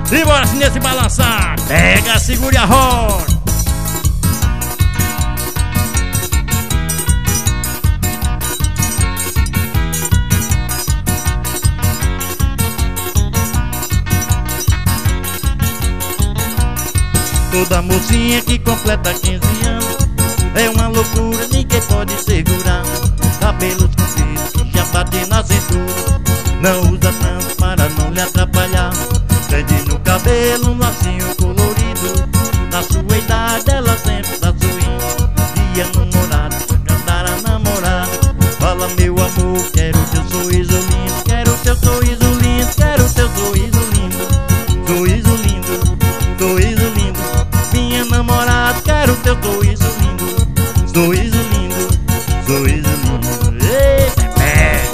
E bora assim nesse balançar. Pega, segure a roda. Toda mocinha que completa 15 anos é uma loucura, ninguém pode segurar. Cabelos compridos, já bate na cintura. Não usa tanto para não lhe atrapalhar. Prende no cabelo um lacinho colorido. Na sua idade ela sempre tá sorrindo. Dia namorado, cantar a namorada. Fala meu amor, quero teu sorriso lindo. Quero teu sorriso lindo, quero teu sorriso lindo. Sorriso lindo, sorriso lindo. Minha namorada, quero teu sorriso lindo. Sorriso lindo, sorriso lindo. Ei, bebê.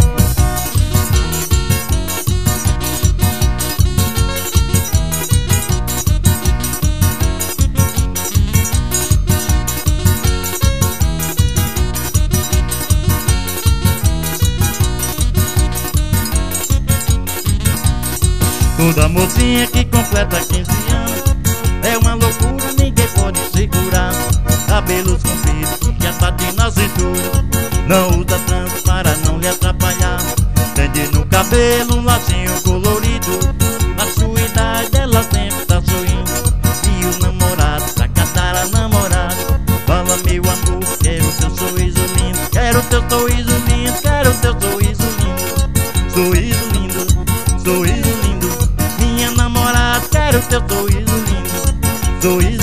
Toda mocinha que completa 15 anos é uma loucura, ninguém pode segurar. Cabelos compridos, já bate na cintura. Não usa tanto para não lhe atrapalhar. Prende no cabelo um lacinho colorido. Na sua idade ela sempre tá sorrindo. E o namorado pra catar a namorada. Fala meu amor, quero teu sorriso lindo. Quero teu sorriso lindo, quero teu sorriso lindo. Sorriso lindo, sorriso lindo. Minha namorada, quero teu sorriso lindo. Sorriso